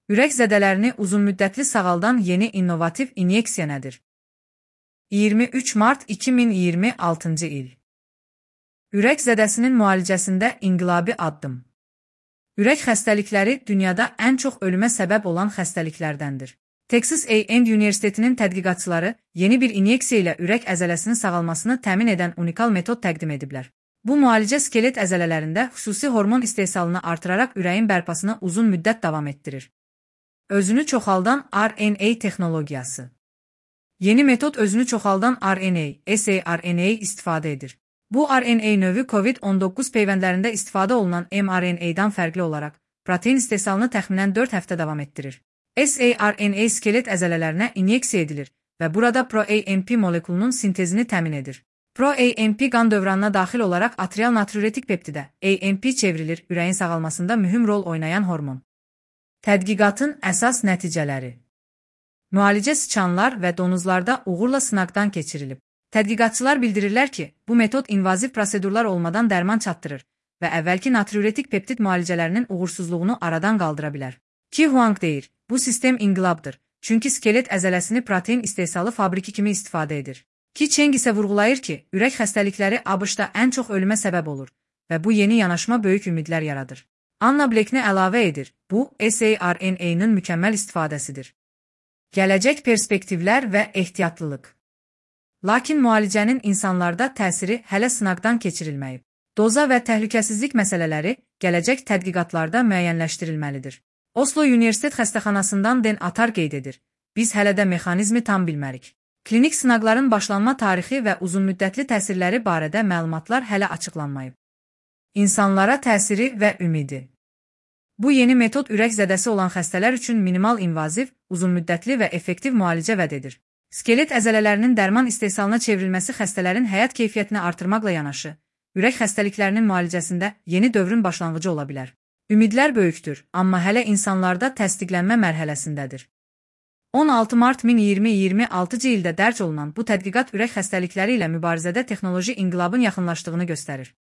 Ürək zədələrini uzunmüddətli sağaldan yeni innovativ inyeksiya nədir? 23 mart 2026-cı il. Ürək zədəsinin müalicəsində inqilabi addım. Ürək xəstəlikləri dünyada ən çox ölümə səbəb olan xəstəliklərdəndir. Texas A&M Universitetinin tədqiqatçıları yeni bir inyeksiya ilə ürək əzələsinin sağalmasını təmin edən unikal metod təqdim ediblər. Bu müalicə skelet əzələlərində xüsusi hormon istehsalını artıraraq ürəyin bərpasını uzun müddət davam etdirir. Özünü çoxaldan RNA texnologiyası. Yeni metod özünü çoxaldan RNA, siRNA istifadə edir. Bu RNA növü COVID-19 peyvəndlərində istifadə olunan mRNA-dan fərqli olaraq, protein istehsalını təxminən 4 həftə davam etdirir. siRNA skelet əzələlərinə inyeksiya edilir və burada pro-AMP molekulunun sintezini təmin edir. Pro-AMP qan dövranına daxil olaraq atrial natriuretik peptidə, AMP çevrilir, ürəyin sağalmasında mühüm rol oynayan hormon. Tədqiqatın əsas nəticələri. Müalicə sıçanlar və donuzlarda uğurla sınaqdan keçirilib. Tədqiqatçılar bildirirlər ki, bu metod invaziv prosedurlar olmadan dərman çatdırır və əvvəlki natriuretik peptid müalicələrinin uğursuzluğunu aradan qaldıra bilər. Ki Huang deyir, bu sistem inqilabdır, çünki skelet əzələsini protein istehsalı fabriki kimi istifadə edir. Ki Cheng isə vurğulayır ki, ürək xəstəlikləri ABŞ-da ən çox ölümə səbəb olur və bu yeni yanaşma böyük ümidlər yaradır. Anna Blackne əlavə edir, bu siRNA-nın mükəmməl istifadəsidir. Gələcək perspektivlər və ehtiyatlılıq. Lakin müalicənin insanlarda təsiri hələ sınaqdan keçirilməyib. Doza və təhlükəsizlik məsələləri gələcək tədqiqatlarda müəyyənləşdirilməlidir. Oslo Universitet xəstəxanasından Den Atar qeyd edir. Biz hələ də mexanizmi tam bilmərik. Klinik sınaqların başlanma tarixi və uzunmüddətli təsirləri barədə məlumatlar hələ açıqlanmayıb. İnsanlara təsiri və ümidi. Bu yeni metod ürək zədəsi olan xəstələr üçün minimal invaziv, uzunmüddətli və effektiv müalicə vəd edir. Skelet əzələlərinin dərman istehsalına çevrilməsi xəstələrin həyat keyfiyyətini artırmaqla yanaşı, ürək xəstəliklərinin müalicəsində yeni dövrün başlanğıcı ola bilər. Ümidlər böyükdür, amma hələ insanlarda təsdiqlənmə mərhələsindədir. 16 mart 2026-cı ildə dərc olunan bu tədqiqat ürək xəstəlikləri ilə mübarizədə texnoloji inqilabın yaxınlaşdığını göstərir.